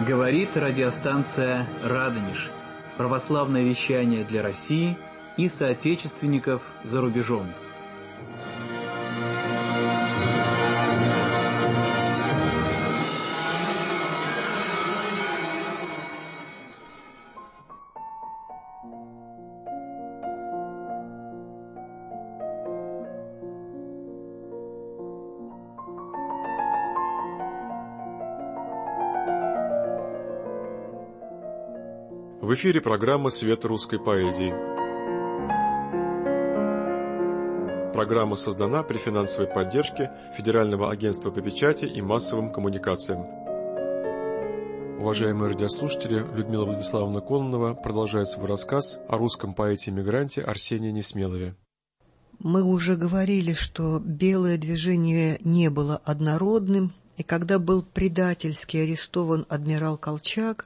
Говорит радиостанция «Радонеж». Православное вещание для России и соотечественников за рубежом. В эфире программа «Свет русской поэзии». Программа создана при финансовой поддержке Федерального агентства по печати и массовым коммуникациям. Уважаемые радиослушатели, Людмила Владиславовна Кононова продолжает свой рассказ о русском поэте-эмигранте Арсении Несмелове. Мы уже говорили, что белое движение не было однородным, и когда был предательски арестован адмирал Колчак,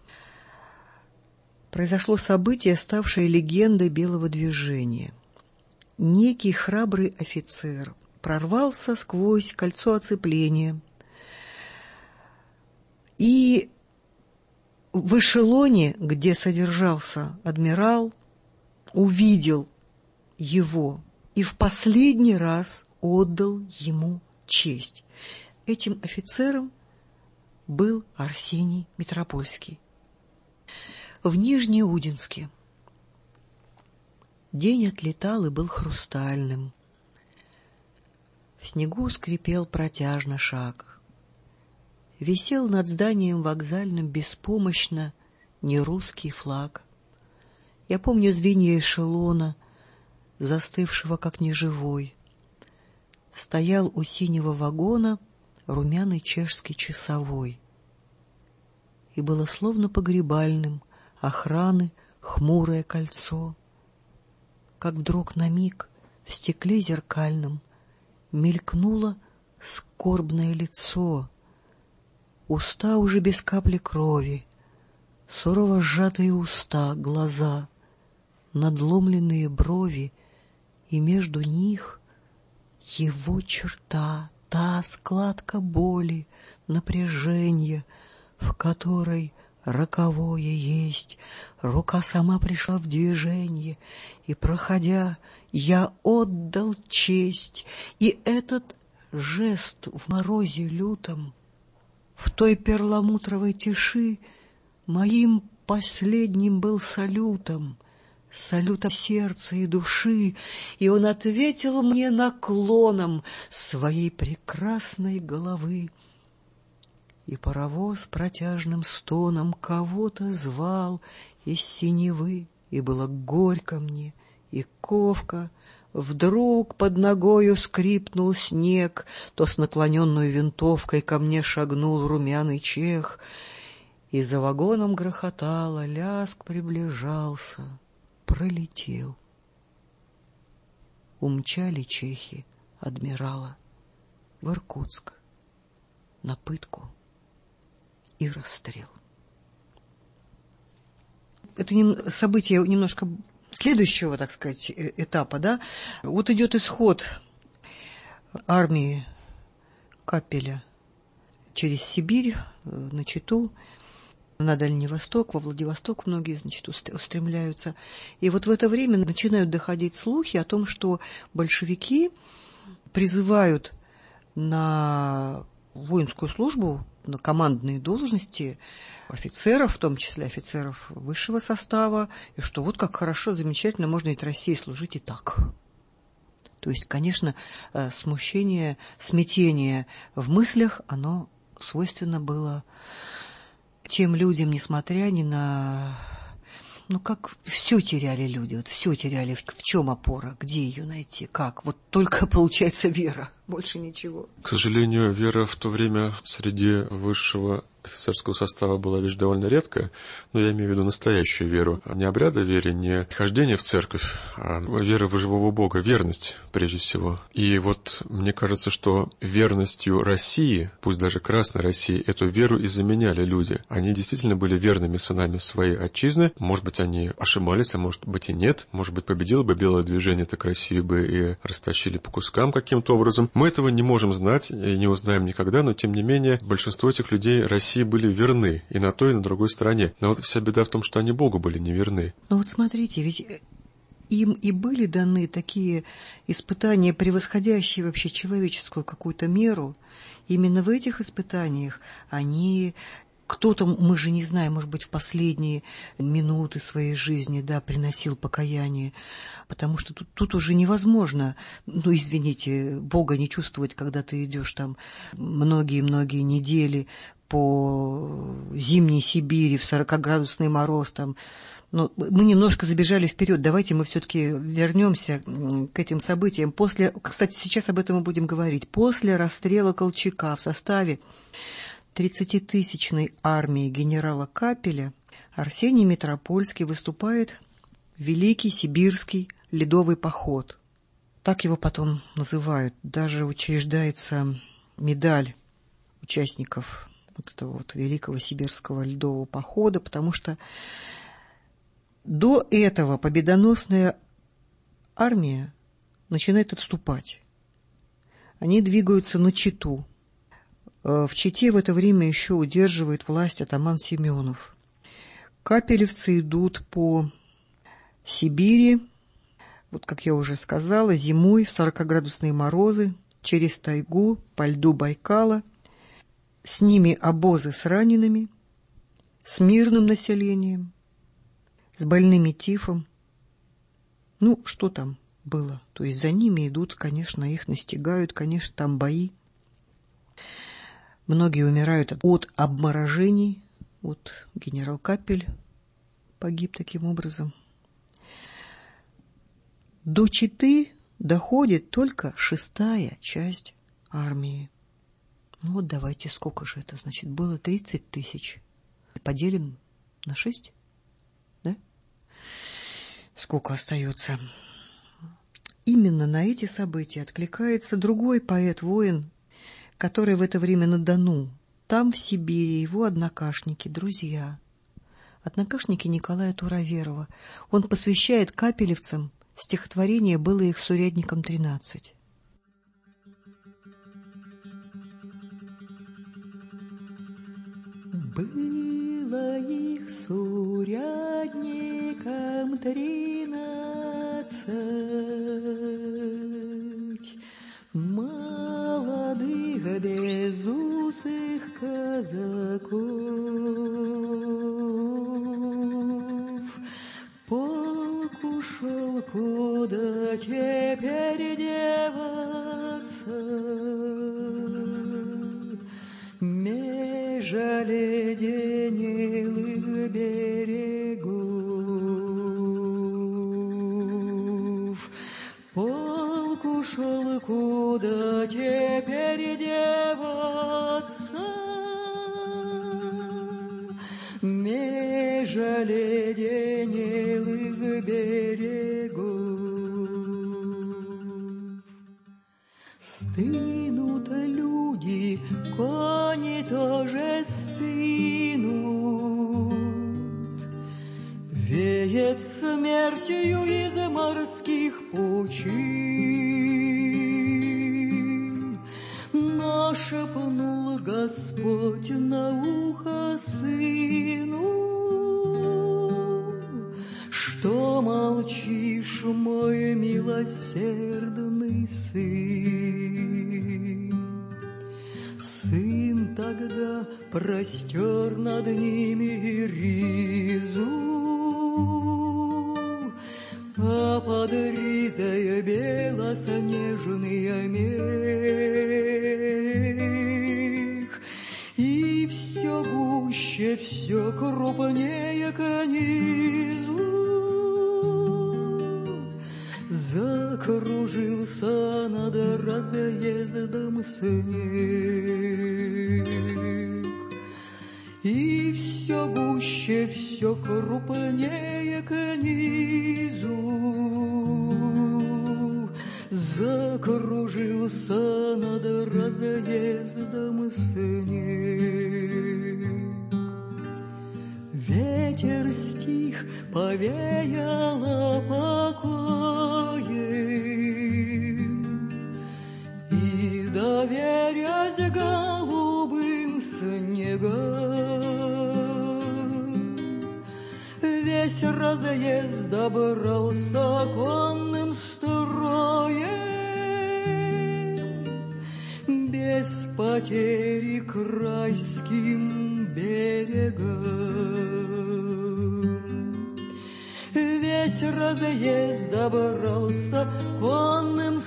произошло событие, ставшее легендой белого движения. Некий храбрый офицер прорвался сквозь кольцо оцепления и в эшелоне, где содержался адмирал, увидел его и в последний раз отдал ему честь. Этим офицером был Арсений Митропольский. В Нижнеудинске день отлетал и был хрустальным. В снегу скрипел протяжно шаг. Висел над зданием вокзальным беспомощно нерусский флаг. Я помню звенья эшелона, застывшего как неживой. Стоял у синего вагона румяный чешский часовой. И было словно погребальным охраны хмурое кольцо, как вдруг на миг в стекле зеркальном мелькнуло скорбное лицо, уста уже без капли крови, сурово сжатые уста, глаза, надломленные брови, и между них его черта, та складка боли, напряжения, в которой роковое есть. Рука сама пришла в движение, и, проходя, я отдал честь. И этот жест в морозе лютом, в той перламутровой тиши, моим последним был салютом, салютом сердца и души, и он ответил мне наклоном своей прекрасной головы. И паровоз протяжным стоном кого-то звал из синевы, и было горько мне, и ковка. Вдруг под ногою скрипнул снег, то с наклоненной винтовкой ко мне шагнул румяный чех, и за вагоном грохотало, лязг приближался, пролетел. Умчали чехи адмирала в Иркутск на пытку и расстрел. Это событие немножко следующего, так сказать, этапа, да? Вот идет исход армии Капеля через Сибирь на Читу, на Дальний Восток, во Владивосток многие, значит, устремляются. И вот в это время начинают доходить слухи о том, что большевики призывают на воинскую службу, на командные должности офицеров, в том числе офицеров высшего состава, и что вот как хорошо, замечательно, можно ведь России служить и так. То есть, конечно, смущение, смятение в мыслях, оно свойственно было тем людям, несмотря ни на... Ну, как все теряли люди, вот все теряли. В чем опора, где ее найти, как? Вот только, получается, вера, больше ничего. К сожалению, вера в то время среди высшего офицерского состава была вещь довольно редкая, но я имею в виду настоящую веру. Не обряда веры, не хождение в церковь, а вера в живого Бога, верность прежде всего. И вот мне кажется, что верностью России, пусть даже Красной России, эту веру и заменяли люди. Они действительно были верными сынами своей отчизны. Может быть, они ошибались, а может быть и нет. Может быть, победило бы белое движение, так Россию бы и растащили по кускам каким-то образом. Мы этого не можем знать и не узнаем никогда, но тем не менее большинство этих людей России России были верны и на той, и на другой стороне. Но вот вся беда в том, что они Богу были неверны. Но вот смотрите, ведь им и были даны такие испытания, превосходящие вообще человеческую какую-то меру. Именно в этих испытаниях они... Кто-то, мы же не знаем, может быть, в последние минуты своей жизни, да, приносил покаяние, потому что тут уже невозможно, ну, извините, Бога не чувствовать, когда ты идешь там многие-многие недели по зимней Сибири в 40-градусный мороз там. Но мы немножко забежали вперед. Давайте мы все-таки вернемся к этим событиям. Кстати, сейчас об этом мы будем говорить. После расстрела Колчака в составе 30-тысячной армии генерала Капеля Арсений Митропольский выступает в Великий Сибирский ледовый поход. Так его потом называют. Даже учреждается медаль участников вот этого вот Великого Сибирского ледового похода, потому что до этого победоносная армия начинает отступать. Они двигаются на Читу. В Чите в это время еще удерживает власть атаман Семенов. Капелевцы идут по Сибири, вот как я уже сказала, зимой в 40-градусные морозы, через тайгу, по льду Байкала. С ними обозы с ранеными, с мирным населением, с больными тифом. Ну, что там было? То есть за ними идут, конечно, их настигают, конечно, там бои. Многие умирают от обморожений. Вот генерал Капель погиб таким образом. До Читы доходит только 6-я часть армии. Ну вот давайте, сколько же это? Значит, было 30 тысяч. Поделим на 6, да? Сколько остается? Именно на эти события откликается другой поэт-воин, который в это время на Дону. Там, в Сибири, его однокашники, друзья. Однокашники Николая Туроверова. Он посвящает капелевцам стихотворение «Было их с урядником 13». Было их с урядником 13, молодых безусых казаков. Полк ушел, куда теперь деваться, меж оледенелых берегов. Полк ушел, куда теперь деваться, меж оледенелых берегов. Стынут люди, кони тоже стынут, веет смертью из морских пучин. Но шепнул Господь на ухо сыну, что молчишь, мой милосердный сын. Сын тогда простер над ними ризу, а под ризой белоснежный мех, и все гуще, все крупнее к низу закружился над разъездом снег. И все гуще, все крупнее к низу закружился над разъездом снег. Ветер стих, повеяло покоем, и, доверясь голубым снегам, Весь разъезд добрался конным строем, без потери к райским берегам. Весь разъезд добрался конным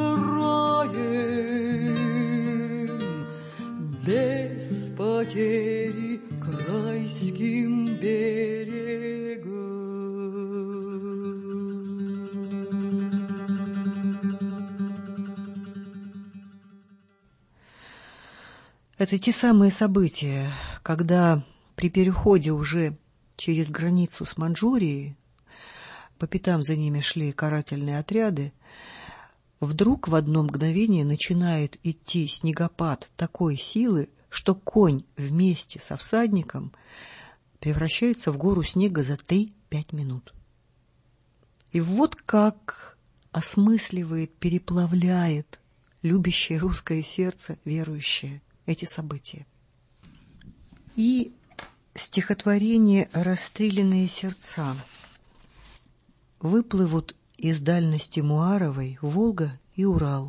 строем, без потери к райским берегам. Это те самые события, когда при переходе уже через границу с Маньчжурией, по пятам за ними шли карательные отряды, вдруг в одно мгновение начинает идти снегопад такой силы, что конь вместе со всадником превращается в гору снега за 3-5 минут. И вот как осмысливает, переплавляет любящее русское сердце, верующее, эти события. И стихотворение «Расстрелянные сердца» выплывут из дальности Муаровой Волга и Урал.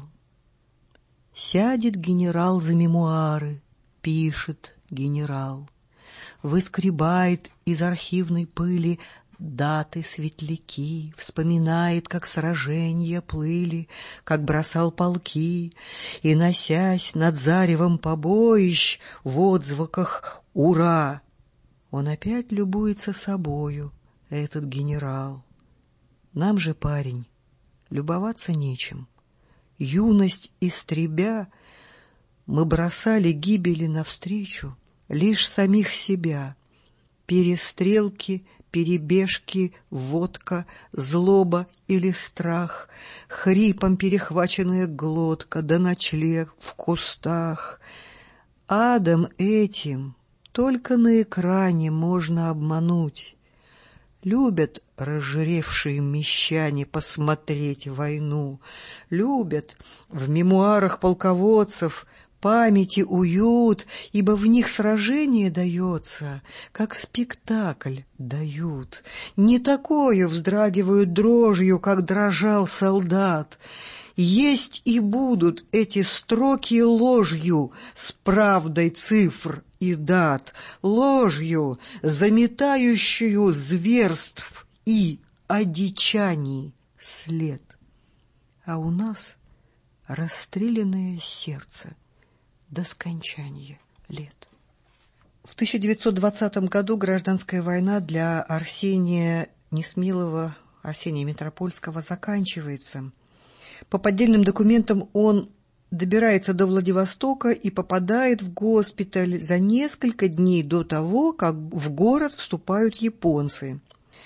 Сядет генерал за мемуары, пишет генерал, выскребает из архивной пыли даты светляки, вспоминает, как сражения плыли, как бросал полки, и, носясь над заревом побоищ в отзвуках «Ура!», он опять любуется собою, этот генерал. Нам же, парень, любоваться нечем. Юность истребя, мы бросали гибели навстречу лишь самих себя. Перестрелки, перебежки, водка, злоба или страх, хрипом перехваченная глотка, да ночлег в кустах. Адом этим только на экране можно обмануть. Любят разжиревшие мещане посмотреть войну, любят в мемуарах полководцев памяти уют, ибо в них сражение дается, как спектакль дают. Не такою вздрагивают дрожью, как дрожал солдат. Есть и будут эти строки ложью с правдой цифр и дат, ложью, заметающую зверств и одичаний след. А у нас расстрелянное сердце до скончания лет. В 1920 году гражданская война для Арсения Несмелого, Арсения Метропольского заканчивается. По поддельным документам он добирается до Владивостока и попадает в госпиталь за несколько дней до того, как в город вступают японцы.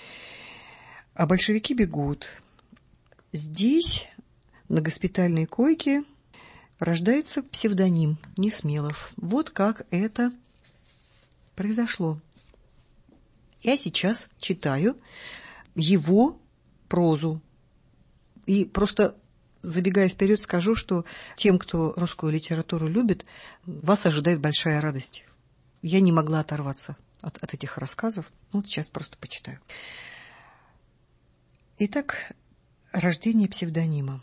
А большевики бегут. Здесь, на госпитальной койке, рождается псевдоним Несмелов. Вот как это произошло. Я сейчас читаю его прозу. И просто, забегая вперед, скажу, что тем, кто русскую литературу любит, вас ожидает большая радость. Я не могла оторваться от этих рассказов. Вот сейчас просто почитаю. Итак, рождение псевдонима.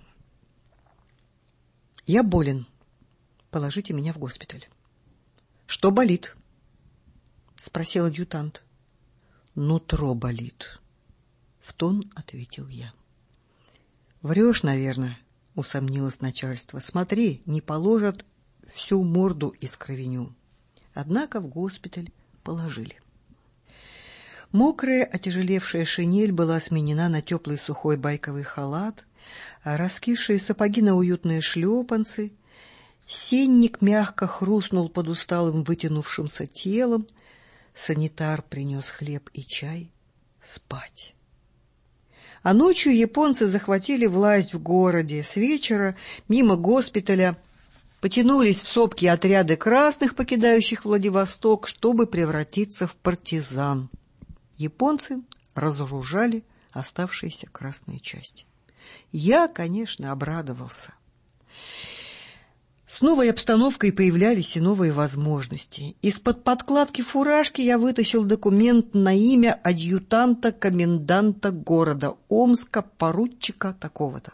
Я болен. Положите меня в госпиталь. Что болит? Спросил адъютант. Нутро болит. В тон ответил я. Врешь, наверное, усомнилось начальство. Смотри, не положат всю морду искровеню. Однако в госпиталь положили. Мокрая, отяжелевшая шинель была сменена на теплый сухой байковый халат, а раскисшие сапоги на уютные шлепанцы. Сенник мягко хрустнул под усталым вытянувшимся телом. Санитар принес хлеб и чай. Спать. А ночью японцы захватили власть в городе. С вечера мимо госпиталя потянулись в сопки отряды красных, покидающих Владивосток, чтобы превратиться в партизан. Японцы разоружали оставшиеся красные части. Я, конечно, обрадовался. С новой обстановкой появлялись и новые возможности. Из-под подкладки фуражки я вытащил документ на имя адъютанта коменданта города Омска, поручика такого-то.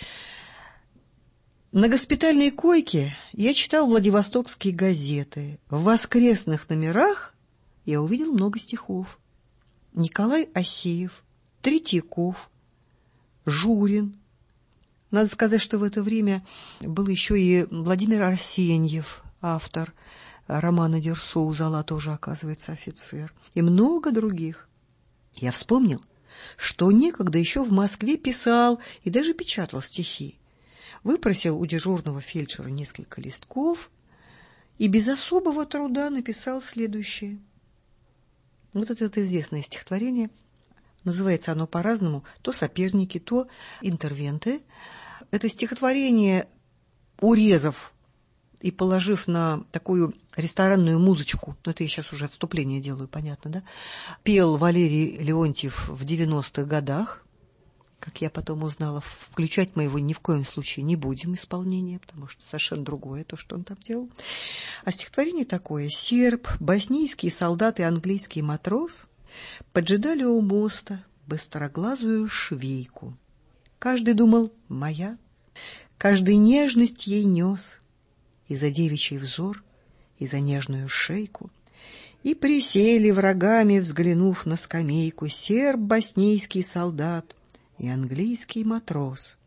На госпитальной койке я читал владивостокские газеты. В воскресных номерах я увидел много стихов. Николай Асеев, Третьяков, Журин. Надо сказать, что в это время был еще и Владимир Арсеньев, автор романа Дерсу «У Зола» тоже, оказывается, офицер. И много других. Я вспомнил, что некогда еще в Москве писал и даже печатал стихи. Выпросил у дежурного фельдшера несколько листков и без особого труда написал следующее. Вот это известное стихотворение. Называется оно по-разному, то «Соперники», то «Интервенты». Это стихотворение, урезав и положив на такую ресторанную музычку, это я сейчас уже отступление делаю, понятно, да, пел Валерий Леонтьев в 90-х годах. Как я потом узнала, включать мы его ни в коем случае не будем, исполнение, потому что совершенно другое то, что он там делал. А стихотворение такое. Серб, боснийский солдат и английский матрос поджидали у моста быстроглазую швейку. Каждый думал «моя», каждый нежность ей нес, и за девичий взор, и за нежную шейку. И присели врагами, взглянув на скамейку, серб, боснийский солдат и английский матрос.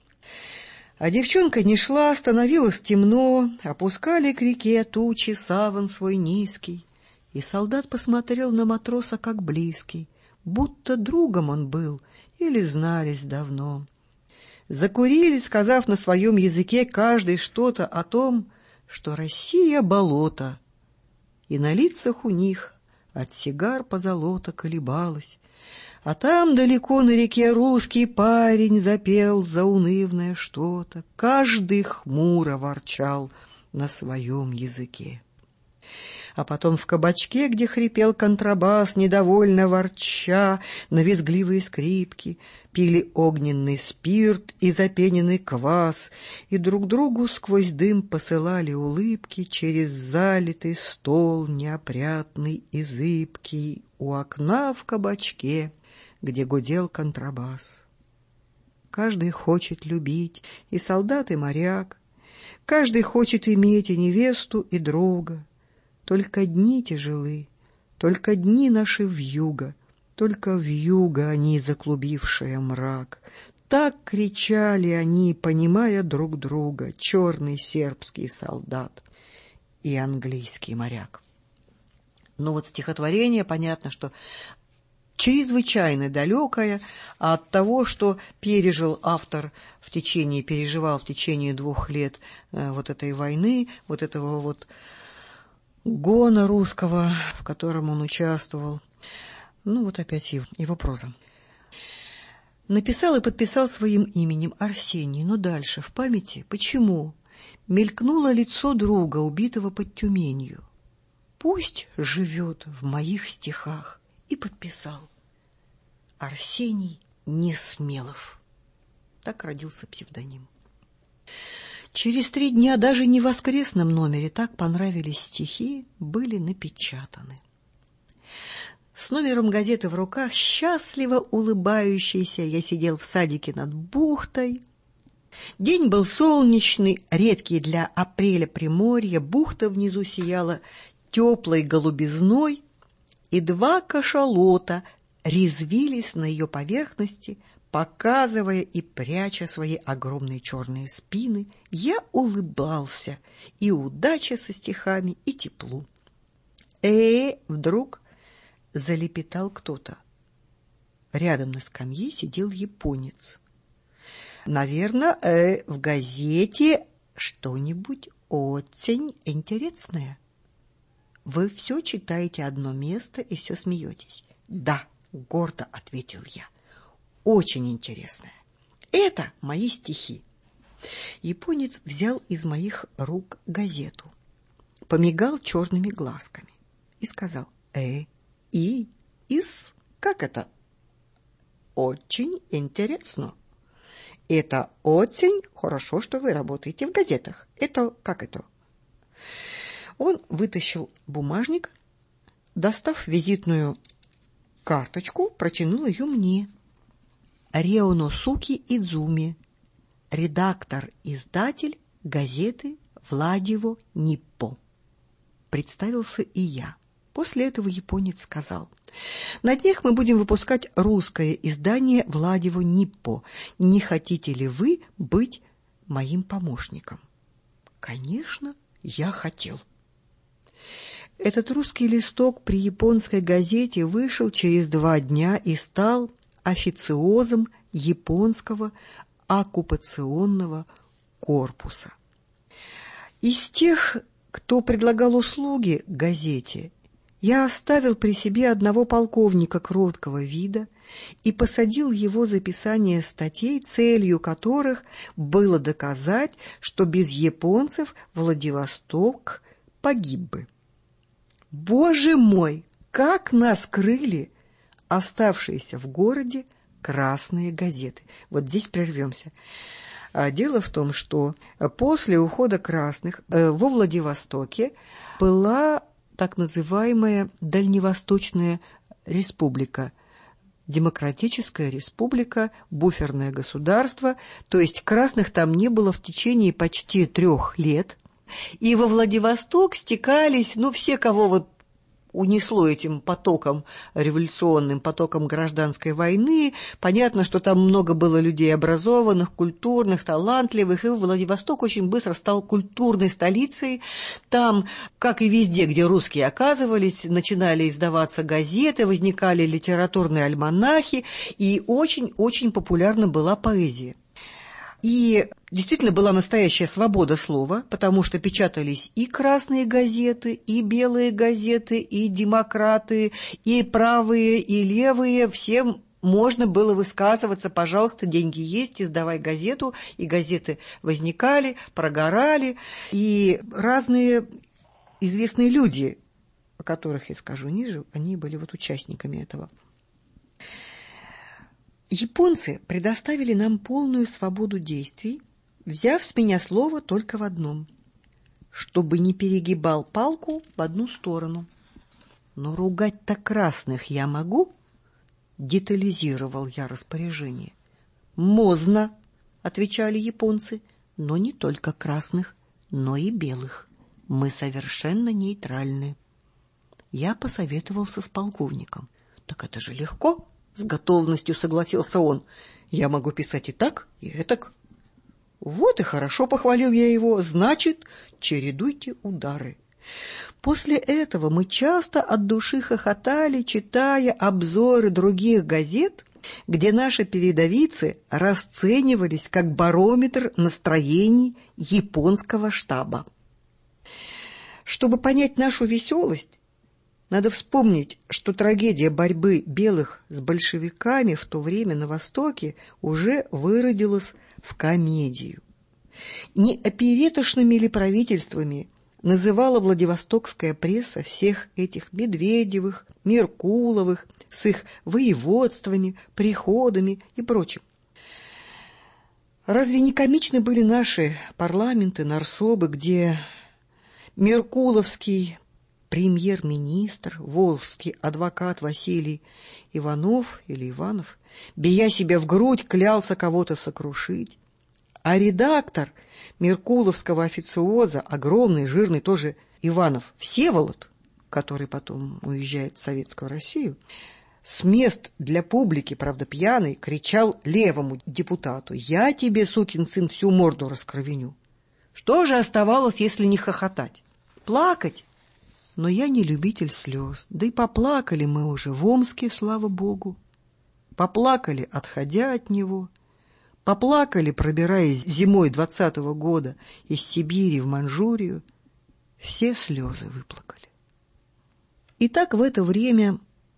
А девчонка не шла, становилось темно, опускали к реке тучи саван свой низкий, и солдат посмотрел на матроса как близкий, будто другом он был или знались давно. Закурили, сказав на своем языке каждый что-то о том, что Россия — болото, и на лицах у них от сигар позолота колебалась. А там далеко на реке русский парень запел заунывное что-то, каждый хмуро ворчал на своем языке. А потом в кабачке, где хрипел контрабас, недовольно ворча, на визгливые скрипки, пили огненный спирт и запененный квас, и друг другу сквозь дым посылали улыбки через залитый стол неопрятный и зыбкий у окна в кабачке, где гудел контрабас. Каждый хочет любить, и солдат, и моряк, каждый хочет иметь и невесту, и друга. Только дни тяжелы, только дни наши вьюга, только вьюга они, заклубившая мрак. Так кричали они, понимая друг друга, черный сербский солдат и английский моряк. Ну вот стихотворение, понятно, что чрезвычайно далекое от того, что переживал в течение 2 лет вот этой войны, вот этого вот гона русского, в котором он участвовал. Ну, вот опять его проза. Написал и подписал своим именем Арсений, но дальше, в памяти, почему? Мелькнуло лицо друга, убитого под Тюменью. Пусть живет в моих стихах. И подписал. Арсений Несмелов. Так родился псевдоним. Через 3 дня даже не в воскресном номере так понравились стихи, были напечатаны. С номером газеты в руках, счастливо улыбающийся, я сидел в садике над бухтой. День был солнечный, редкий для апреля приморья, бухта внизу сияла теплой голубизной, и 2 кашалота резвились на ее поверхности, показывая и пряча свои огромные черные спины. Я улыбался, и удача со стихами, и теплу. Вдруг залепетал кто-то. Рядом на скамье сидел японец. Наверное, в газете что-нибудь очень интересное. Вы все читаете одно место и все смеетесь. Да, гордо ответил я. Очень интересное. Это мои стихи. Японец взял из моих рук газету, помигал черными глазками и сказал: как это? Очень интересно. Это очень хорошо, что вы работаете в газетах. Это как это? Он вытащил бумажник, достав визитную карточку, протянул ее мне. Рёносуке Идзуми, редактор-издатель газеты «Владиво Ниппо». Представился и я. После этого японец сказал: «На днях мы будем выпускать русское издание «Владиво Ниппо». Не хотите ли вы быть моим помощником?» Конечно, я хотел. Этот русский листок при японской газете вышел через 2 дня и стал официозом японского оккупационного корпуса. Из тех, кто предлагал услуги газете, я оставил при себе одного полковника кроткого вида и посадил его за писание статей, целью которых было доказать, что без японцев Владивосток погиб бы. Боже мой, как нас крыли оставшиеся в городе красные газеты. Вот здесь прервемся. Дело в том, что после ухода красных во Владивостоке была так называемая Дальневосточная республика, Демократическая республика, буферное государство, то есть красных там не было в течение почти 3 лет. И во Владивосток стекались, все, кого вот унесло этим потоком, революционным потоком гражданской войны. Понятно, что там много было людей образованных, культурных, талантливых, и Владивосток очень быстро стал культурной столицей. Там, как и везде, где русские оказывались, начинали издаваться газеты, возникали литературные альманахи, и очень-очень популярна была поэзия. И действительно была настоящая свобода слова, потому что печатались и красные газеты, и белые газеты, и демократы, и правые, и левые. Всем можно было высказываться: пожалуйста, деньги есть, издавай газету. И газеты возникали, прогорали. И разные известные люди, о которых я скажу ниже, они были вот участниками этого. Японцы предоставили нам полную свободу действий, взяв с меня слово только в одном: чтобы не перегибал палку в одну сторону. Но ругать-то красных я могу? Детализировал я распоряжение. Можно, отвечали японцы, но не только красных, но и белых. Мы совершенно нейтральны. Я посоветовался с полковником. Так это же легко. С готовностью согласился он. Я могу писать и так, и этак. Вот и хорошо, похвалил я его. Значит, чередуйте удары. После этого мы часто от души хохотали, читая обзоры других газет, где наши передовицы расценивались как барометр настроений японского штаба. Чтобы понять нашу веселость, надо вспомнить, что трагедия борьбы белых с большевиками в то время на Востоке уже выродилась в комедию. Не опереточными ли правительствами называла владивостокская пресса всех этих Медведевых, Меркуловых с их воеводствами, приходами и прочим? Разве не комичны были наши парламенты, нарсобы, где меркуловский премьер-министр, волжский адвокат Василий Иванов или Иванов, бия себя в грудь, клялся кого-то сокрушить, а редактор меркуловского официоза, огромный, жирный тоже Иванов Всеволод, который потом уезжает в Советскую Россию, с мест для публики, правда пьяный, кричал левому депутату: «Я тебе, сукин сын, всю морду раскровеню». Что же оставалось, если не хохотать? Плакать? Но я не любитель слез, да и поплакали мы уже в Омске, слава богу. Поплакали, отходя от него. Поплакали, пробираясь зимой 20-го года из Сибири в Манчжурию. Все слезы выплакали. И так в это время,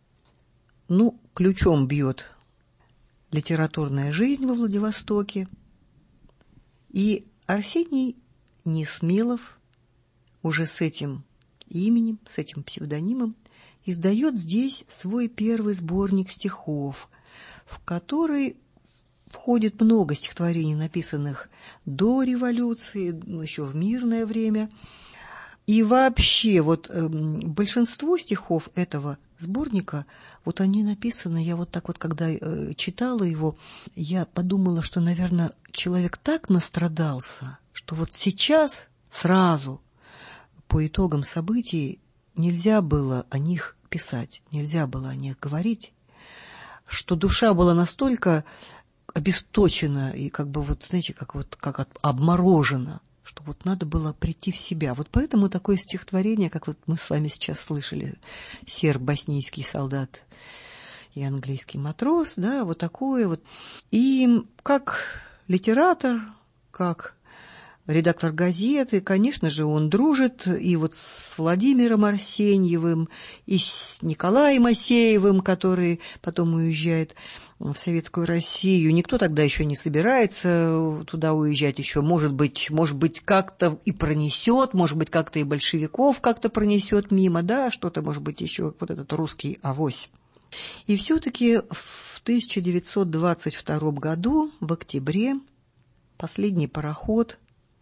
ключом бьет литературная жизнь во Владивостоке. И Арсений Несмелов уже с этим именем, с этим псевдонимом, издает здесь свой первый сборник стихов, в который входит много стихотворений, написанных до революции, еще в мирное время. И вообще, вот большинство стихов этого сборника, вот они написаны, я вот так вот, когда читала его, я подумала, что, наверное, человек так настрадался, что вот сейчас сразу по итогам событий нельзя было о них писать, нельзя было о них говорить, что душа была настолько обесточена и как бы вот, знаете, как обморожена, что вот надо было прийти в себя. Вот поэтому такое стихотворение, как вот мы с вами сейчас слышали, «Серб, боснийский солдат и английский матрос», да, вот такое вот. И как литератор, как редактор газеты, конечно же, он дружит и вот с Владимиром Арсеньевым, и с Николаем Асеевым, который потом уезжает в Советскую Россию. Никто тогда еще не собирается туда уезжать еще. Может быть, как-то и пронесет, может быть, как-то и большевиков как-то пронесет мимо, да, что-то, может быть, еще вот этот русский авось. И все-таки в 1922 году, в октябре, последний пароход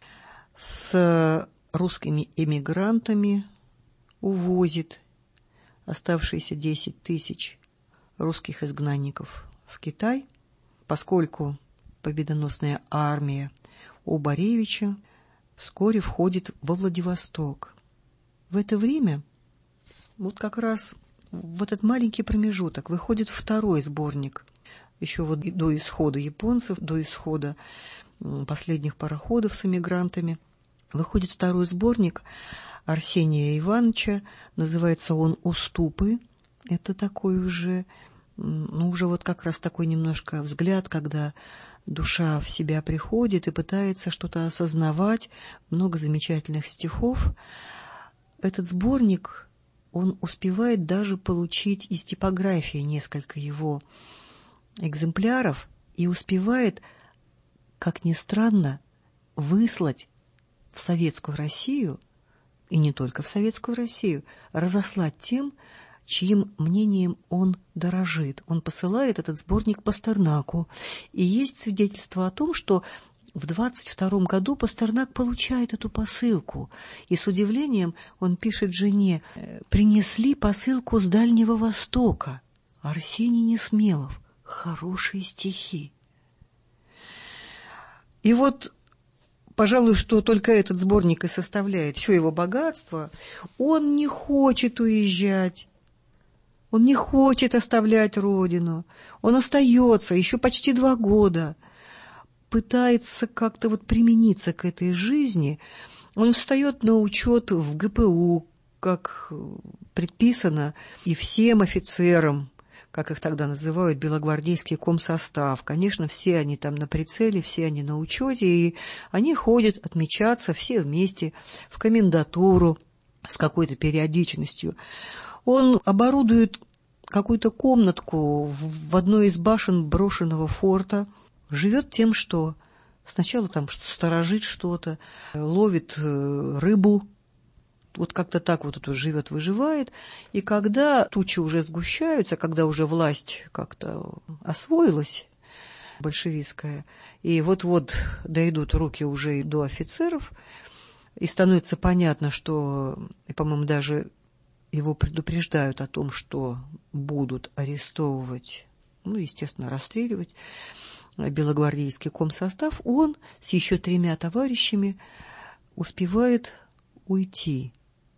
с русскими эмигрантами увозит оставшиеся 10 тысяч русских изгнанников в Китай, поскольку победоносная армия Обаревича вскоре входит во Владивосток. В это время, вот как раз в этот маленький промежуток, выходит второй сборник, еще вот до исхода японцев, до исхода последних пароходов с эмигрантами. Выходит второй сборник Арсения Ивановича, называется он «Уступы». Это такой уже, уже вот как раз такой немножко взгляд, когда душа в себя приходит и пытается что-то осознавать. Много замечательных стихов. Этот сборник, он успевает даже получить из типографии несколько его экземпляров и успевает, как ни странно, выслать в Советскую Россию, и не только в Советскую Россию, разослать тем, чьим мнением он дорожит. Он посылает этот сборник Пастернаку. И есть свидетельство о том, что в 1922 году Пастернак получает эту посылку. И с удивлением он пишет жене: «Принесли посылку с Дальнего Востока. Арсений Несмелов. Хорошие стихи». И вот, пожалуй, что только этот сборник и составляет все его богатство. Он не хочет уезжать, он не хочет оставлять родину, он остается еще почти 2 года, пытается как-то вот примениться к этой жизни. Он встает на учет в ГПУ, как предписано, и всем офицерам, как их тогда называют, белогвардейский комсостав. Конечно, все они там на прицеле, все они на учете, и они ходят отмечаться все вместе в комендатуру с какой-то периодичностью. Он оборудует какую-то комнатку в одной из башен брошенного форта, живет тем, что сначала там сторожит что-то, ловит рыбу, вот как-то так вот это живет, выживает. И когда тучи уже сгущаются, когда уже власть как-то освоилась, большевистская, и вот-вот дойдут руки уже и до офицеров, и становится понятно, что, и, по-моему, даже его предупреждают о том, что будут арестовывать, естественно, расстреливать белогвардейский комсостав, он с еще 3 товарищами успевает уйти.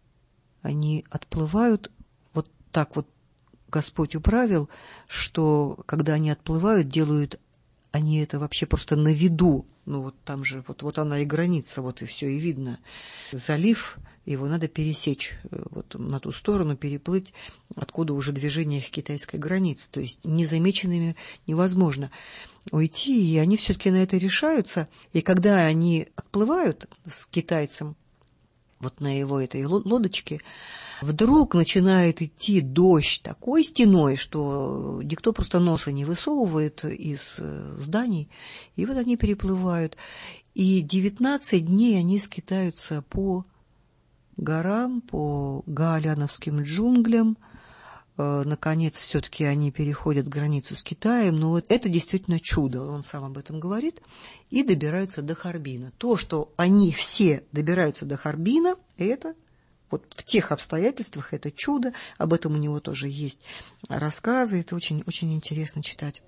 Они отплывают, вот так вот Господь управил, что когда они отплывают, делают они это вообще просто на виду. Вот там же, вот она и граница, вот и все, и видно. Залив, его надо пересечь, вот на ту сторону переплыть, откуда уже движение к китайской границе. То есть незамеченными невозможно уйти, и они все-таки на это решаются. И когда они отплывают с китайцем, вот на его этой лодочке, вдруг начинает идти дождь такой стеной, что никто просто носа не высовывает из зданий. И вот они переплывают. И 19 дней они скитаются по горам, по гаоляновским джунглям. Наконец, все-таки они переходят границу с Китаем. Но вот это действительно чудо, он сам об этом говорит. И добираются до Харбина. То, что они все добираются до Харбина, это вот в тех обстоятельствах это чудо, об этом у него тоже есть рассказы, это очень, очень интересно читать.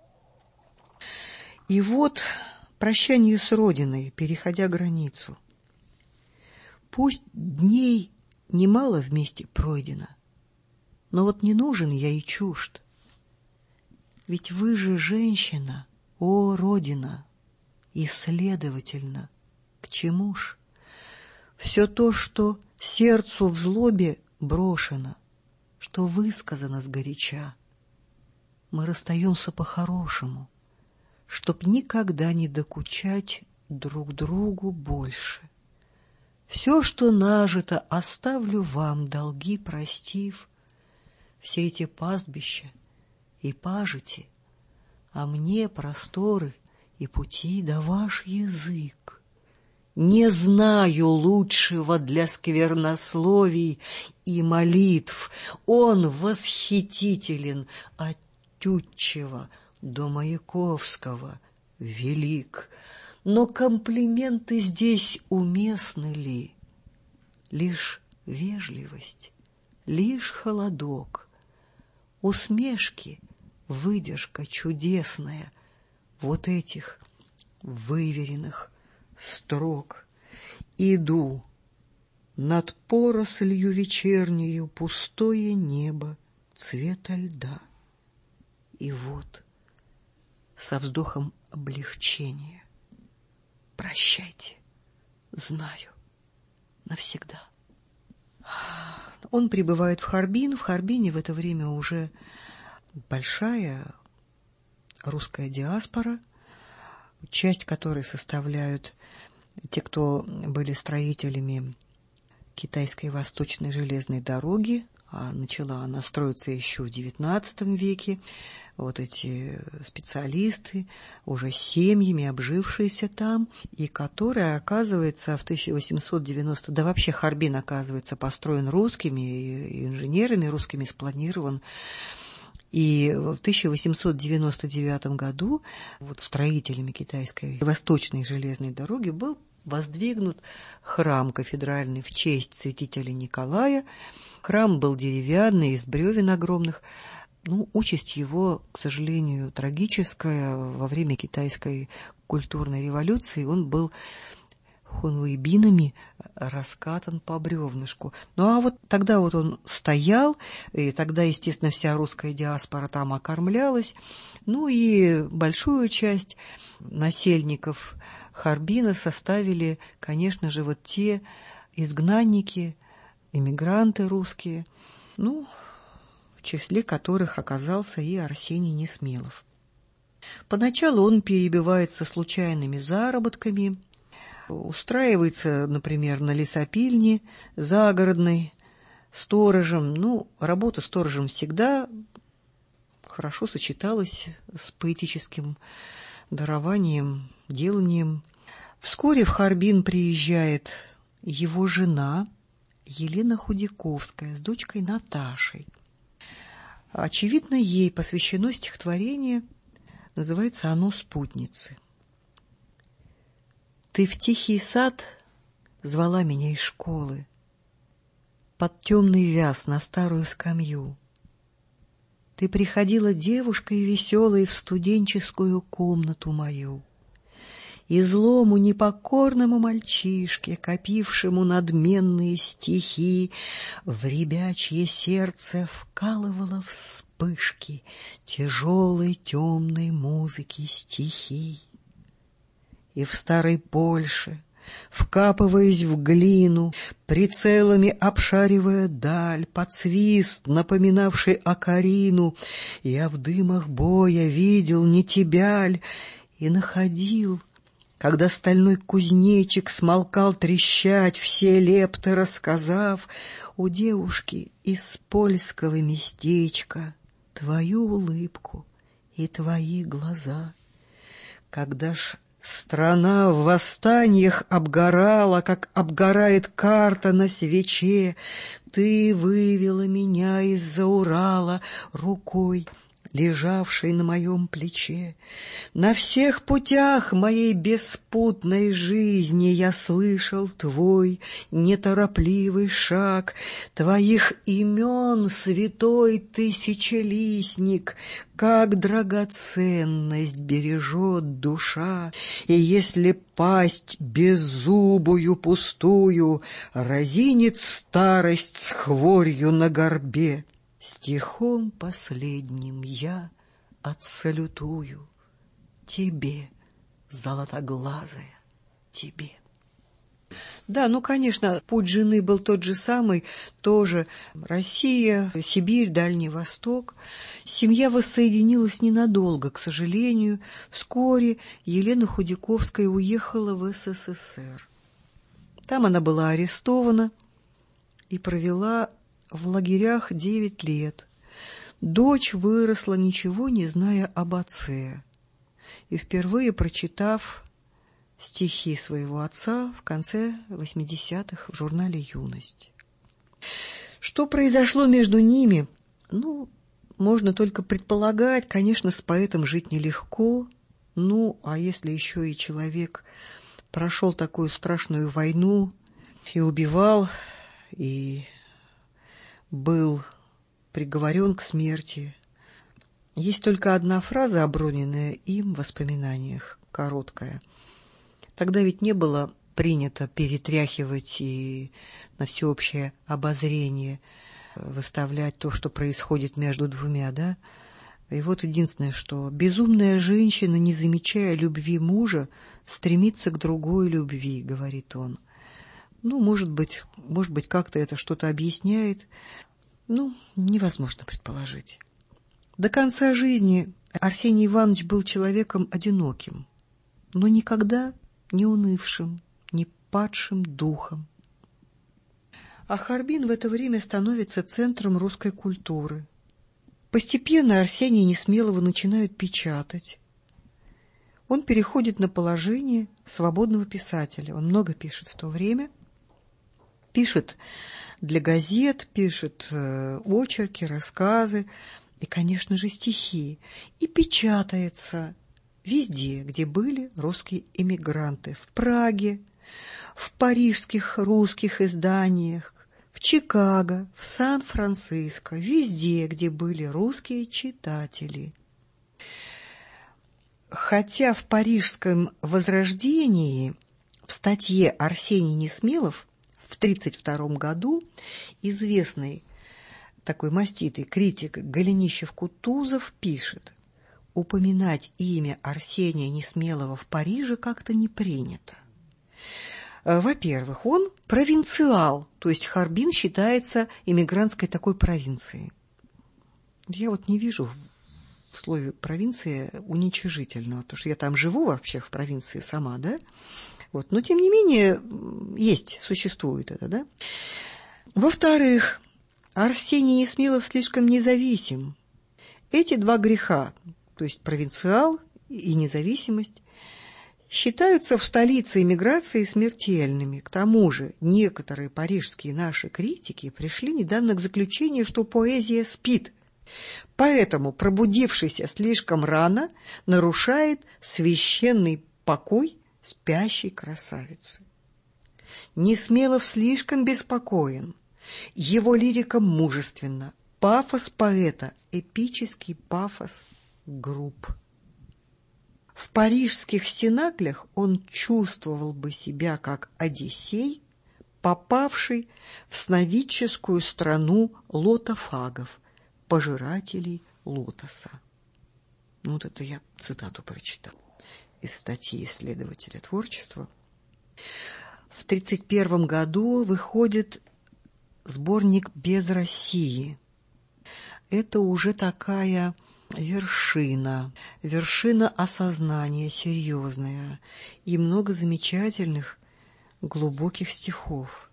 И вот прощание с Родиной, переходя границу. Пусть дней немало вместе пройдено, но вот не нужен я и чужд. Ведь вы же женщина, о, Родина, и, следовательно, к чему ж? Все то, что сердцу в злобе брошено, что высказано сгоряча, мы расстаемся по-хорошему, чтоб никогда не докучать друг другу больше. Все, что нажито, оставлю вам, долги простив, все эти пастбища и пажити, а мне просторы и пути да ваш язык. Не знаю лучшего для сквернословий и молитв. Он восхитителен от Тютчева до Маяковского велик. Но комплименты здесь уместны ли? Лишь вежливость, лишь холодок, усмешки, выдержка чудесная вот этих выверенных строк. Иду над порослью вечернею, пустое небо цвета льда. И вот со вздохом облегчения: прощайте, знаю, навсегда. Он прибывает в Харбин. В Харбине в это время уже большая русская диаспора, часть которой составляют те, кто были строителями китайской восточной железной дороги, а начала она строиться еще в XIX веке. Вот эти специалисты, уже семьями обжившиеся там, и которые, оказывается, в 1890... Да вообще Харбин, оказывается, построен русскими и инженерами русскими, спланирован. И в 1899 году вот строителями китайской восточной железной дороги был воздвигнут храм кафедральный в честь святителя Николая. Храм был деревянный, из бревен огромных. Участь его, к сожалению, трагическая. Во время китайской культурной революции он был хунвейбинами раскатан по бревнышку. А вот тогда вот он стоял, и тогда, естественно, вся русская диаспора там окормлялась. И большую часть насельников Харбина составили, конечно же, вот те изгнанники, эмигранты русские, в числе которых оказался и Арсений Несмелов. Поначалу он перебивается случайными заработками, устраивается, например, на лесопильне загородной сторожем. Работа сторожем всегда хорошо сочеталась с поэтическим дарованием, деланием. Вскоре в Харбин приезжает его жена Елена Худяковская с дочкой Наташей. Очевидно, ей посвящено стихотворение, называется оно «Спутницы». Ты в тихий сад звала меня из школы, под темный вяз на старую скамью. Ты приходила девушкой веселой в студенческую комнату мою. И злому непокорному мальчишке, копившему надменные стихи, в ребячье сердце вкалывала вспышки тяжелой темной музыки стихий. И в старой Польше, вкапываясь в глину, прицелами обшаривая даль, под свист, напоминавший окарину, я в дымах боя видел не тебя ль, и находил, когда стальной кузнечик смолкал трещать, все лепты рассказав, у девушки из польского местечка твою улыбку и твои глаза. Когда ж страна в восстаниях обгорала, как обгорает карта на свече, ты вывела меня из-за Урала рукой лежавший на моем плече. На всех путях моей беспутной жизни я слышал твой неторопливый шаг, твоих имен святой тысячелистник, как драгоценность бережет душа. И если пасть беззубую пустую разинет старость с хворью на горбе, стихом последним я отсалютую тебе, золотоглазая, тебе. Да, ну, конечно, путь жены был тот же самый, тоже Россия, Сибирь, Дальний Восток. Семья воссоединилась ненадолго, к сожалению. Вскоре Елена Худяковская уехала в СССР. Там она была арестована и провела в лагерях 9 лет. Дочь выросла, ничего не зная об отце, и впервые прочитав стихи своего отца в конце 80-х в журнале «Юность». Что произошло между ними, ну, можно только предполагать. Конечно, с поэтом жить нелегко. Ну, а если еще и человек прошел такую страшную войну и убивал, и был приговорен к смерти. Есть только одна фраза, оброненная им в воспоминаниях, короткая. Тогда ведь не было принято перетряхивать и на всеобщее обозрение выставлять то, что происходит между двумя, да? И вот единственное, что безумная женщина, не замечая любви мужа, стремится к другой любви, говорит он. Ну, может быть, как-то это что-то объясняет. Ну, невозможно предположить. До конца жизни Арсений Иванович был человеком одиноким, но никогда не унывшим, не падшим духом. А Харбин в это время становится центром русской культуры. Постепенно Арсения Несмелого начинают печатать. Он переходит на положение свободного писателя. Он много пишет в то время. Пишет для газет, пишет очерки, рассказы и, конечно же, стихи. И печатается везде, где были русские эмигранты. В Праге, в парижских русских изданиях, в Чикаго, в Сан-Франциско, везде, где были русские читатели. Хотя в парижском возрождении в статье Арсений Несмелов в 1932 году известный такой маститый критик Голенищев-Кутузов пишет: упоминать имя Арсения Несмелого в Париже как-то не принято. Во-первых, он провинциал, то есть Харбин считается эмигрантской такой провинцией. Я вот не вижу в слове «провинция» уничижительного, потому что я там живу вообще в провинции сама, да? Вот. Но, тем не менее, существует это, да? Во-вторых, Арсений Несмелов слишком независим. Эти два греха, то есть провинциал и независимость, считаются в столице эмиграции смертельными. К тому же некоторые парижские наши критики пришли недавно к заключению, что поэзия спит. Поэтому пробудившийся слишком рано нарушает священный покой спящей красавицы. Несмелов слишком беспокоен. Его лирика мужественна. Пафос поэта, эпический пафос груб. В парижских синаклях он чувствовал бы себя как Одиссей, попавший в сновидческую страну лотофагов, пожирателей лотоса. Ну, вот это я цитату прочитал из статьи исследователя творчества. В 1931 году выходит сборник «Без России». Это уже такая вершина осознания серьезная и много замечательных глубоких стихов.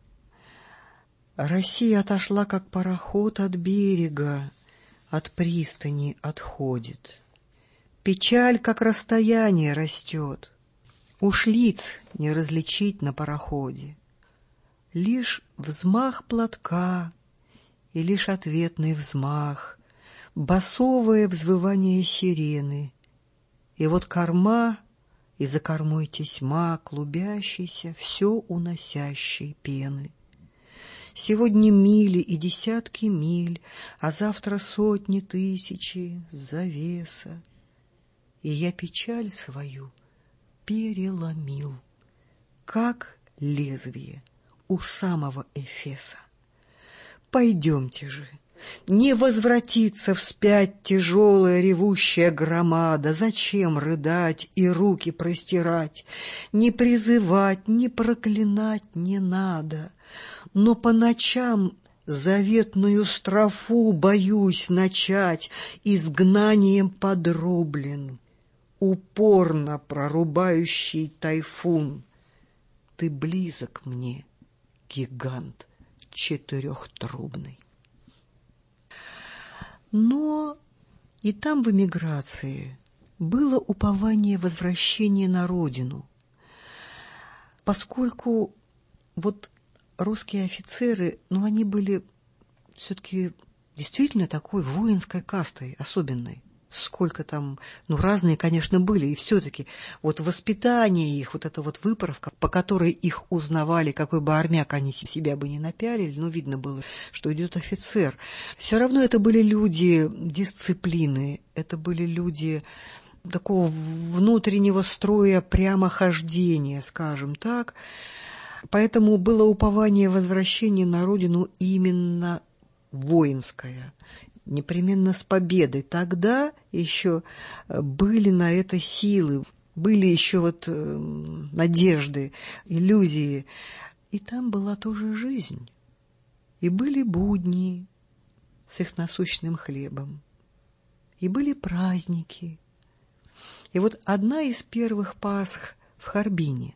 Россия отошла, как пароход от берега, от пристани отходит. Печаль, как расстояние, растет. Уж лиц не различить на пароходе. Лишь взмах платка и лишь ответный взмах, басовое взвывание сирены. И вот корма, и за кормой тесьма, клубящейся, все уносящей пены. Сегодня мили и десятки миль, а завтра сотни тысячи завеса. И я печаль свою переломил, как лезвие у самого Эфеса. Пойдемте же, не возвратится вспять тяжелая ревущая громада. Зачем рыдать и руки простирать? Не призывать, не проклинать не надо. Но по ночам заветную строфу боюсь начать, изгнанием подрублен, упорно прорубающий тайфун. Ты близок мне, гигант четырехтрубный. Но и там, в эмиграции, было упование возвращения на родину, поскольку вот русские офицеры, они были все-таки действительно такой воинской кастой особенной. Сколько там, разные, конечно, были, и все-таки вот воспитание их, вот эта вот выправка, по которой их узнавали, какой бы армяк они себя бы не напялили, видно было, что идет офицер. Все равно это были люди дисциплины, это были люди такого внутреннего строя прямохождения, скажем так. Поэтому было упование возвращения на родину именно воинское, непременно с победой. Тогда еще были на это силы, были еще надежды, иллюзии. И там была тоже жизнь. И были будни с их насущным хлебом. И были праздники. И вот одна из первых Пасх в Харбине.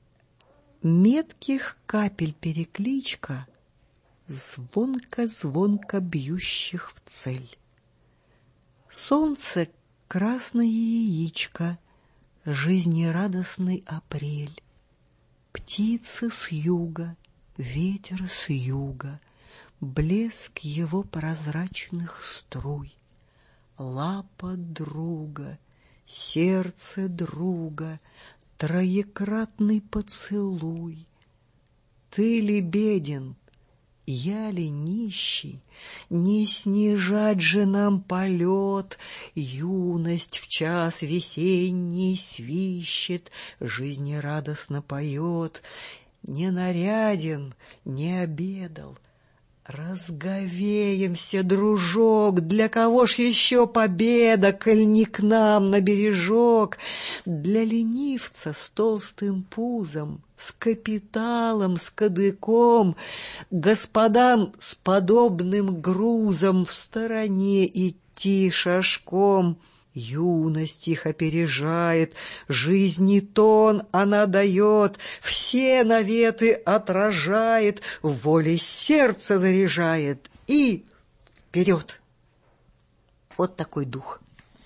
Метких капель перекличка, звонко-звонко бьющих в цель. Солнце — красное яичко, жизнерадостный апрель. Птицы с юга, ветер с юга, блеск его прозрачных струй. Лапа друга, сердце друга, троекратный поцелуй. Ты ли беден, я ли нищий, не снижать же нам полет. Юность в час весенний свищет, жизнерадостно поет. Не наряден, не обедал, разговеемся, дружок, для кого ж еще победа, коль не к нам на бережок? Для ленивца с толстым пузом, с капиталом, с кадыком, господам с подобным грузом в стороне идти шажком. Юность их опережает, жизни тон она дает, все наветы отражает, в воле сердца заряжает и вперед. Вот такой дух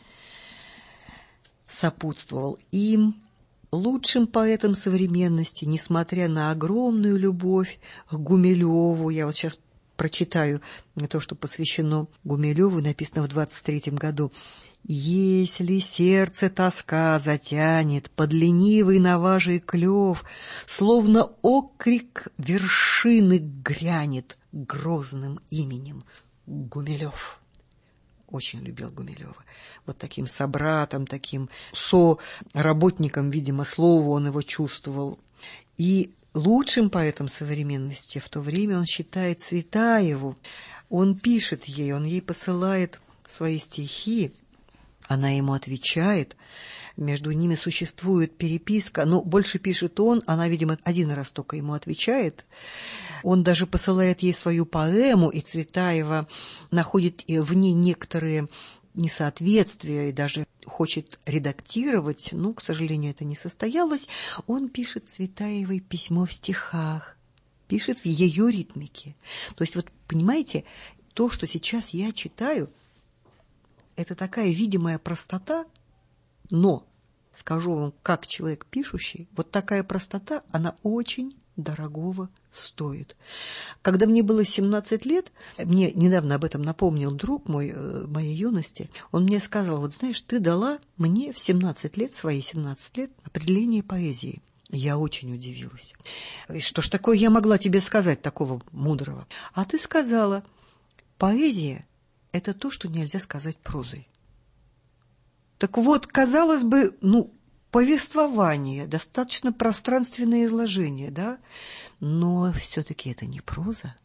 сопутствовал им, лучшим поэтам современности, несмотря на огромную любовь к Гумилеву. Я вот сейчас прочитаю то, что посвящено Гумилеву, написано в 23-м году. Если сердце тоска затянет под ленивый наважий клев, словно окрик вершины грянет грозным именем Гумилев. Очень любил Гумилева. Вот таким собратом, таким соработником, видимо, слова он его чувствовал. И лучшим поэтом современности в то время он считает Цветаеву. Он пишет ей, он ей посылает свои стихи. Она ему отвечает, между ними существует переписка, но больше пишет он, она, видимо, один раз только ему отвечает. Он даже посылает ей свою поэму, и Цветаева находит в ней некоторые несоответствия и даже хочет редактировать, но, к сожалению, это не состоялось. Он пишет Цветаевой письмо в стихах, пишет в ее ритмике. То есть, вот понимаете, то, что сейчас я читаю, это такая видимая простота, но, скажу вам, как человек пишущий, вот такая простота, она очень дорогого стоит. Когда мне было 17 лет, мне недавно об этом напомнил друг мой, моей юности, он мне сказал, вот знаешь, ты дала мне в 17 лет, свои 17 лет, определение поэзии. Я очень удивилась. Что ж такое я могла тебе сказать такого мудрого? А ты сказала, поэзия – это то, что нельзя сказать прозой. Так вот, казалось бы, повествование, достаточно пространственное изложение, да? Но все-таки это не проза.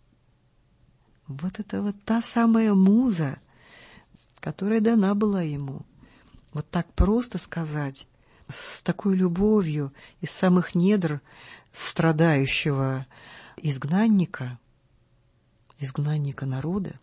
Вот это вот та самая муза, которая дана была ему. Вот так просто сказать, с такой любовью из самых недр страдающего изгнанника народа.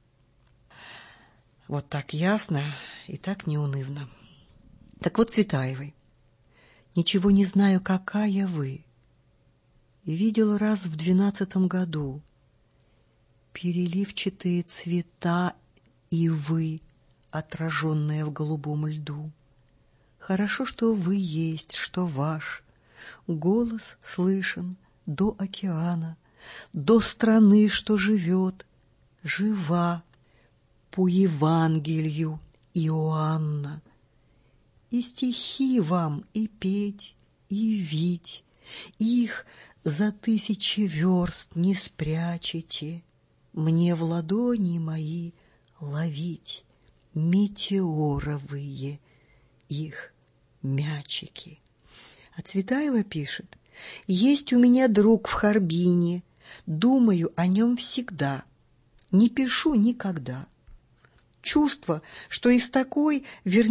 Вот так ясно и так неунывно. Так вот, Цветаевой. Ничего не знаю, какая вы. И видел раз в 12 году переливчатые цвета и вы, отраженные в голубом льду. Хорошо, что вы есть, что ваш голос слышен до океана, до страны, что живет, жива по Евангелию Иоанна. И стихи вам и петь, и вить, их за 1000 верст не спрячете, мне в ладони мои ловить метеоровые их мячики. А Цветаева пишет: «Есть у меня друг в Харбине, думаю о нем всегда, не пишу никогда. Чувство, что из такой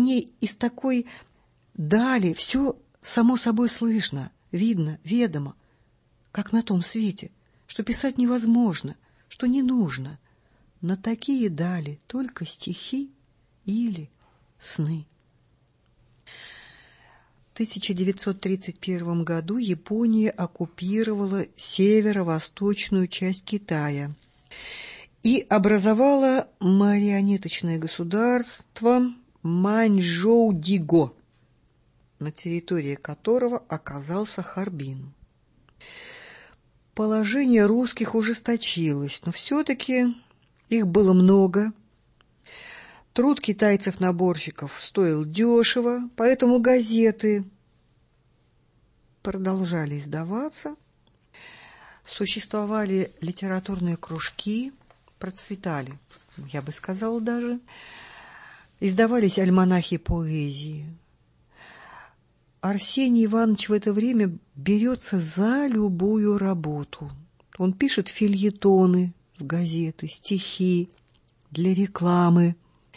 дали все само собой слышно, видно, ведомо, как на том свете, что писать невозможно, что не нужно. На такие дали только стихи или сны». В 1931 году Япония оккупировала северо-восточную часть Китая и образовала марионеточное государство Маньчжоу-Диго, на территории которого оказался Харбин. Положение русских ужесточилось, но все-таки их было много. Труд китайцев-наборщиков стоил дешево, поэтому газеты продолжали издаваться. Существовали литературные кружки, процветали, я бы сказала даже. Издавались альманахи поэзии. Арсений Иванович в это время берется за любую работу. Он пишет фельетоны в газеты, стихи для рекламы.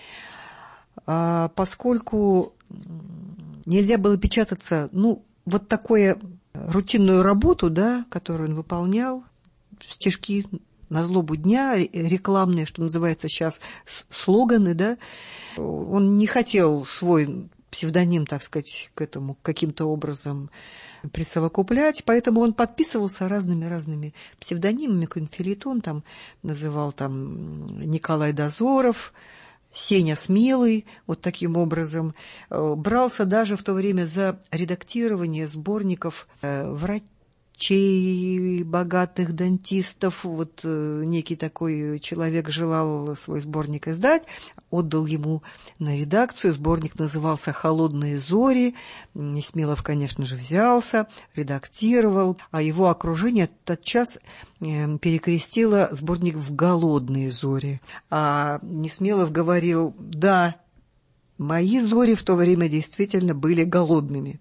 А поскольку нельзя было печататься, вот такую рутинную работу, да, которую он выполнял, стишки на злобу дня, рекламные, что называется сейчас, слоганы, да, он не хотел свой псевдоним, так сказать, к этому каким-то образом присовокуплять, поэтому он подписывался разными псевдонимами, какой-нибудь фельетон там называл там Николай Дозоров, Сеня Смелый, вот таким образом. Брался даже в то время за редактирование сборников врачей, богатых дантистов. Вот некий такой человек желал свой сборник издать, отдал ему на редакцию. Сборник назывался «Холодные зори». Несмелов, конечно же, взялся, редактировал, а его окружение тотчас перекрестило сборник в «Голодные зори». А Несмелов говорил: да, мои зори в то время действительно были голодными.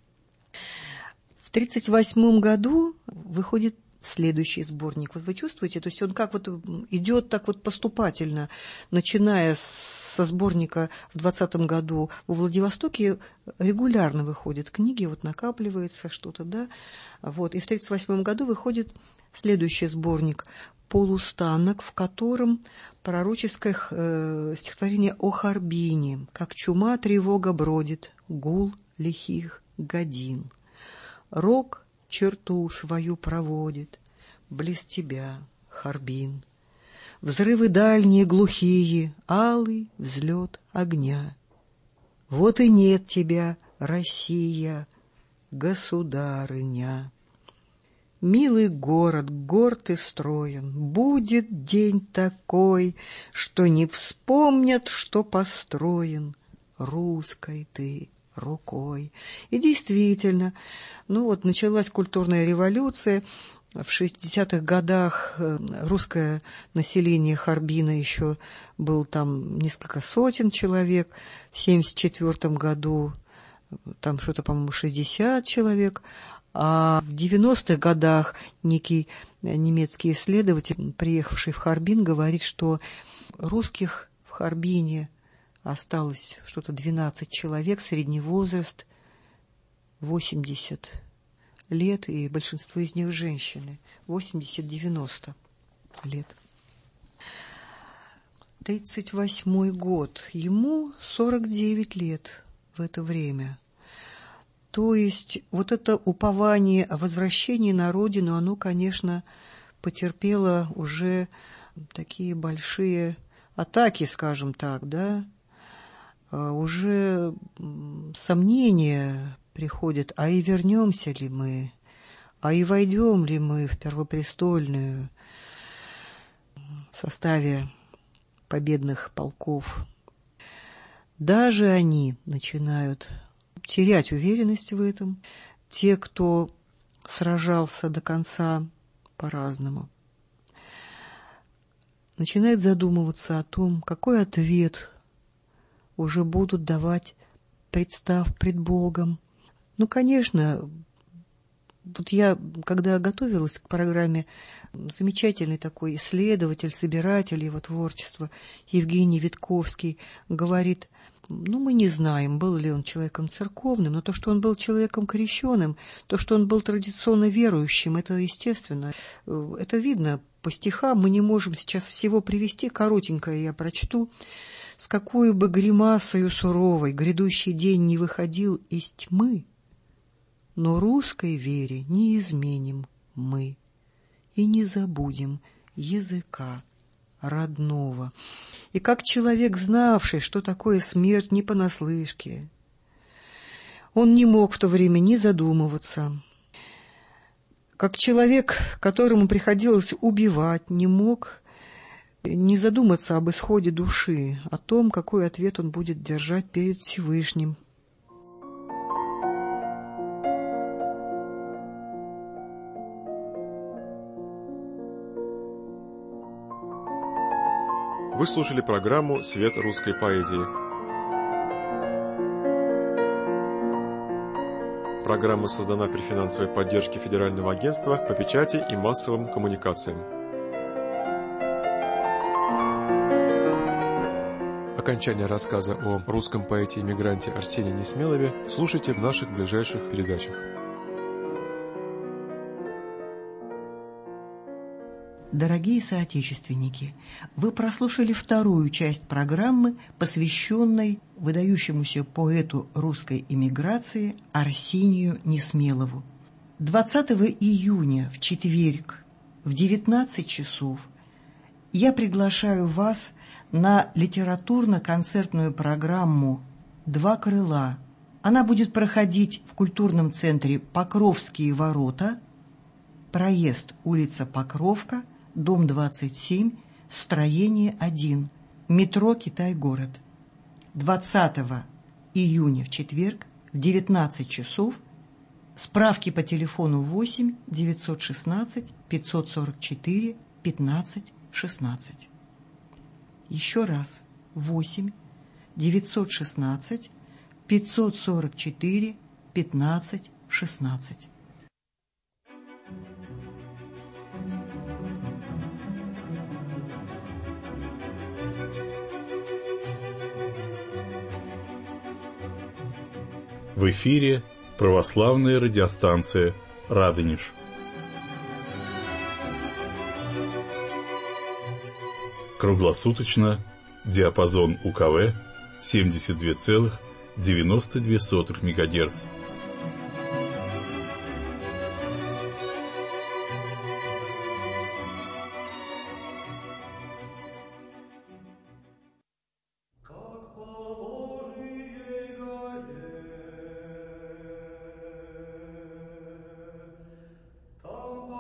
В 1938 году выходит следующий сборник. Вот вы чувствуете, то есть он как вот идет так вот поступательно, начиная со сборника в 2020 году во Владивостоке регулярно выходят книги, вот накапливается что-то, да, вот, и в 1938 году выходит следующий сборник «Полустанок», в котором пророческое стихотворение о Харбине, как чума тревога бродит, гул лихих годин. Рок черту свою проводит близ тебя, Харбин. Взрывы дальние глухие, алый взлет огня. Вот и нет тебя, Россия, государыня. Милый город, горд и строен, будет день такой, что не вспомнят, что построен русской ты рукой. И действительно, началась культурная революция. В 60-х годах русское население Харбина еще было там несколько сотен человек. В 1974 году там что-то, по-моему, 60 человек. А в 90-х годах некий немецкий исследователь, приехавший в Харбин, говорит, что русских в Харбине осталось что-то 12 человек, средний возраст 80 лет, и большинство из них женщины, 80-90 лет. 1938 год, ему 49 лет в это время. То есть вот это упование о возвращении на родину, оно, конечно, потерпело уже такие большие атаки, скажем так, да. Уже сомнения приходят, а и вернемся ли мы, а и войдем ли мы в Первопрестольную в составе победных полков. Даже они начинают терять уверенность в этом. Те, кто сражался до конца по-разному, начинают задумываться о том, какой ответ уже будут давать, представ пред Богом. Конечно, вот я, когда готовилась к программе, замечательный такой исследователь, собиратель его творчества Евгений Витковский говорит: мы не знаем, был ли он человеком церковным, но то, что он был человеком крещеным, то, что он был традиционно верующим, это естественно. Это видно по стихам, мы не можем сейчас всего привести, коротенькое я прочту. «С какой бы гримасою суровой грядущий день не выходил из тьмы, но русской вере не изменим мы и не забудем языка родного». И как человек, знавший, что такое смерть не понаслышке, он не мог в то время не задумываться. Как человек, которому приходилось убивать, не мог не задуматься об исходе души, о том, какой ответ он будет держать перед Всевышним. Вы слушали программу «Свет русской поэзии». Программа создана при финансовой поддержке Федерального агентства по печати и массовым коммуникациям. Окончание рассказа о русском поэте-эмигранте Арсении Несмелове слушайте в наших ближайших передачах. Дорогие соотечественники, вы прослушали вторую часть программы, посвященной выдающемуся поэту русской эмиграции Арсению Несмелову. 20 июня, в четверг, в 19 часов, я приглашаю вас на литературно-концертную программу «Два крыла». Она будет проходить в культурном центре «Покровские ворота», проезд улица Покровка, дом 27, строение 1, метро «Китай-город». 20 июня в четверг в 19 часов. Справки по телефону 8 916 544 15 16. Еще раз 8 916 544 15 16. В эфире православная радиостанция «Радонеж». Круглосуточно диапазон УКВ 72,92 МГц. Там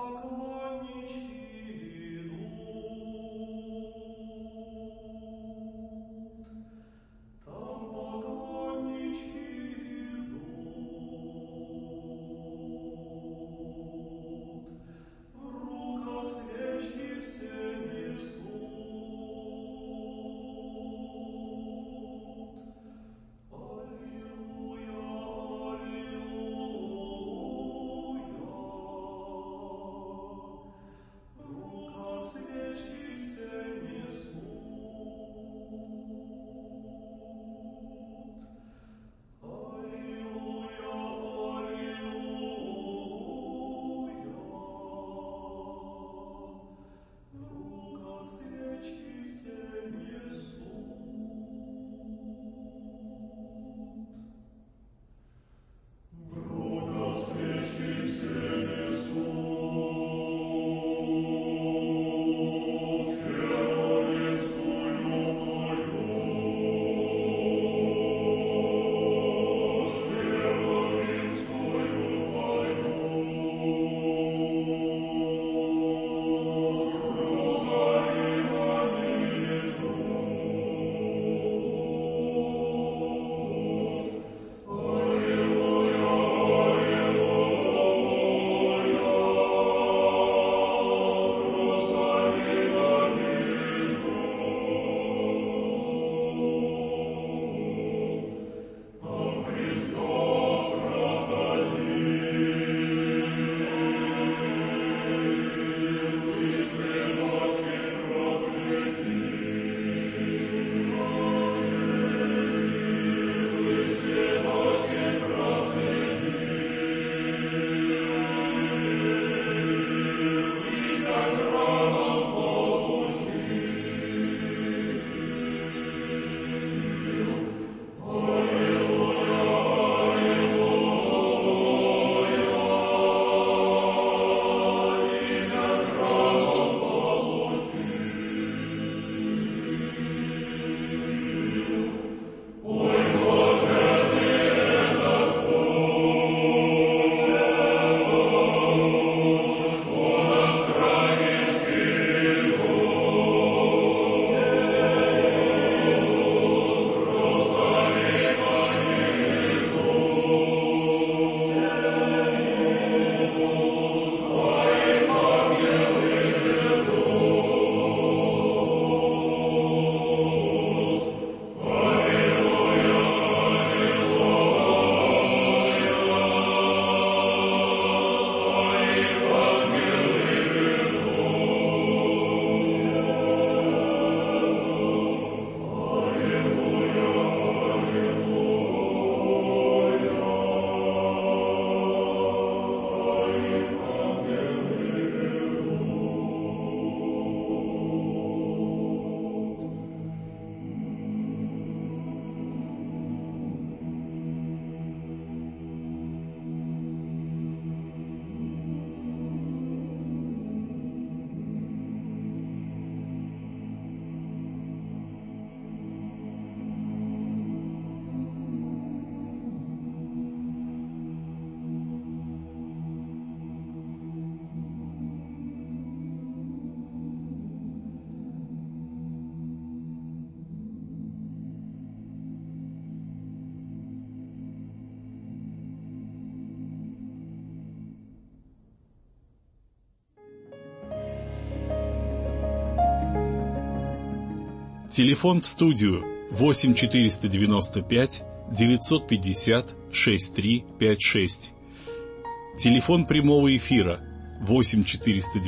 Телефон в студию 8 495 950 6356. Телефон прямого эфира 8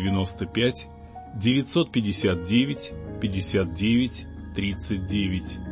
495 959 59 39.